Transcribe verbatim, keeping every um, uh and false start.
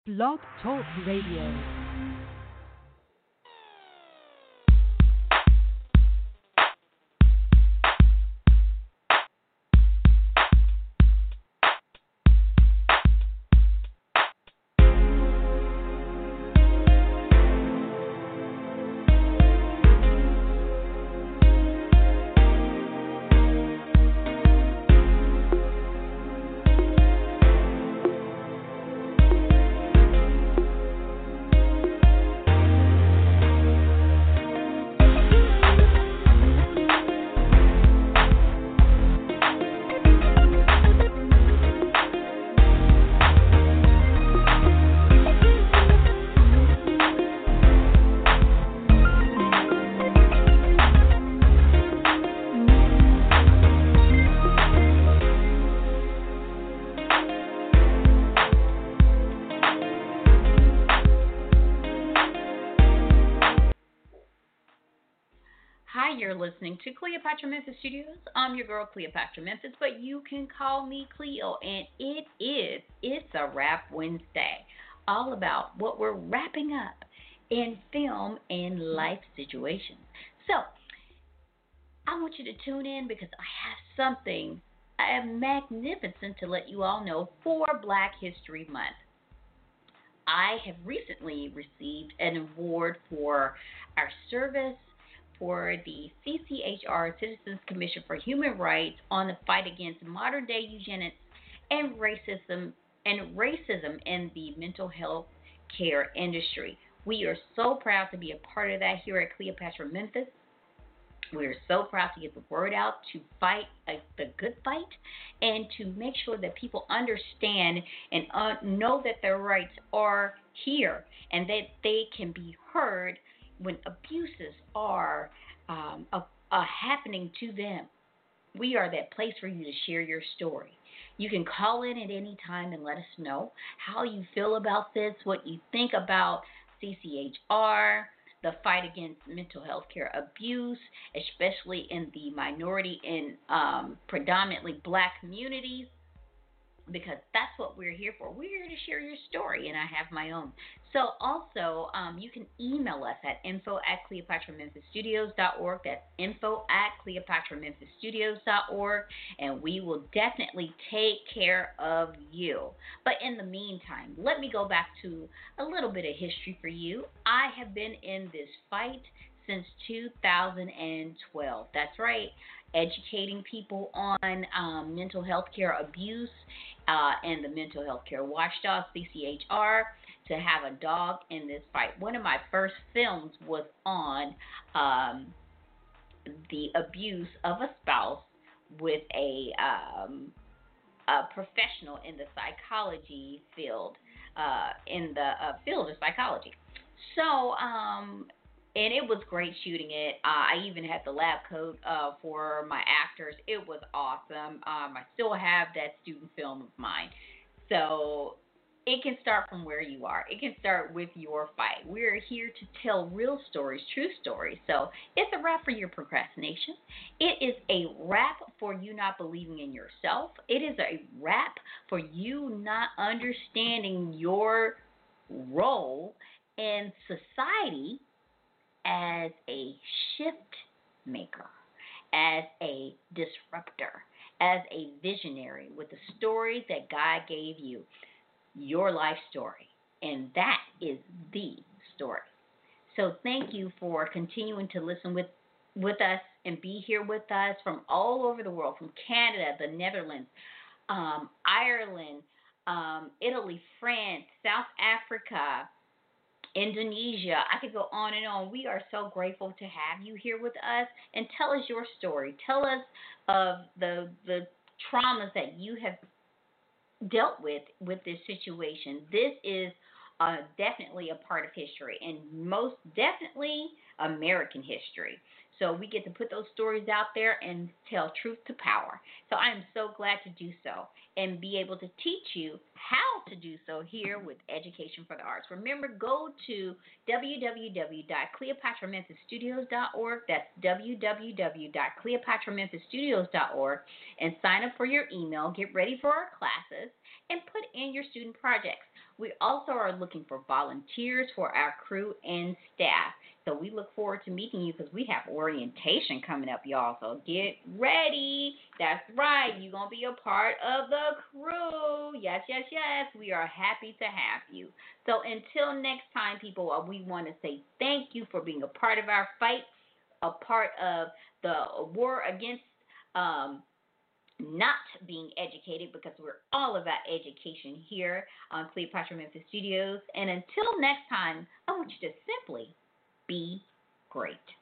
Blog Talk Radio. Hi, you're listening to Cleopatra Memphis Studios. I'm your girl, Cleopatra Memphis, but you can call me Cleo, and it is, it's a Wrap Wednesday, all about what we're wrapping up in film and life situations. So, I want you to tune in because I have something uh, magnificent to let you all know for Black History Month. I have recently received an award for our service for the C C H R Citizens Commission for Human Rights on the fight against modern day eugenics and racism and racism in the mental health care industry. We are so proud to be a part of that here at Cleopatra Memphis. We are so proud to get the word out to fight a, the good fight and to make sure that people understand and uh, know that their rights are here and that they can be heard when abuses are um, uh, uh, happening to them. We are that place for you to share your story. You can call in at any time and let us know how you feel about this, what you think about C C H R, the fight against mental health care abuse, especially in the minority and um, predominantly Black communities, because that's what we're here for. We're here to share your story, and I have my own. So also, um, you can email us at info at cleopatra memphis studios dot org. That's info at cleopatra memphis studios dot org, and we will definitely take care of you. But in the meantime, let me go back to a little bit of history for you. I have been in this fight since two thousand twelve. That's right, educating people on um, mental health care abuse uh, and the Mental Health Care Watchdog, C C H R, to have a dog in this fight. One of my first films was on um, the abuse of a spouse with a, um, a professional in the psychology field, uh, in the uh, field of psychology. So, um, and it was great shooting it. Uh, I even had the lab coat uh, for my actors. It was awesome. Um, I still have that student film of mine. So it can start from where you are. It can start with your fight. We're here to tell real stories, true stories. So it's a wrap for your procrastination. It is a wrap for you not believing in yourself. It is a wrap for you not understanding your role in society as a shift maker, as a disruptor, as a visionary with the story that God gave you, your life story. And that is the story. So thank you for continuing to listen with, with us and be here with us from all over the world, from Canada, the Netherlands, um, Ireland, um, Italy, France, South Africa, Indonesia. I could go on and on. We are so grateful to have you here with us, and tell us your story. Tell us of the the traumas that you have dealt with with this situation. This is uh, definitely a part of history, and most definitely American history. So we get to put those stories out there and tell truth to power. So I am so glad to do so and be able to teach you how to do so here with Education for the Arts. Remember, go to w w w dot cleopatra memphis studios dot org. That's w w w dot cleopatra memphis studios dot org and sign up for your email. Get ready for our classes and put in your student projects. We also are looking for volunteers for our crew and staff. So we look forward to meeting you because we have orientation coming up, y'all. So get ready. That's right. You're going to be a part of the crew. Yes, yes, yes. We are happy to have you. So until next time, people, uh, we want to say thank you for being a part of our fight, a part of the war against um, not being educated, because we're all about education here on Cleopatra Memphis Studios. And until next time, I want you to simply be great.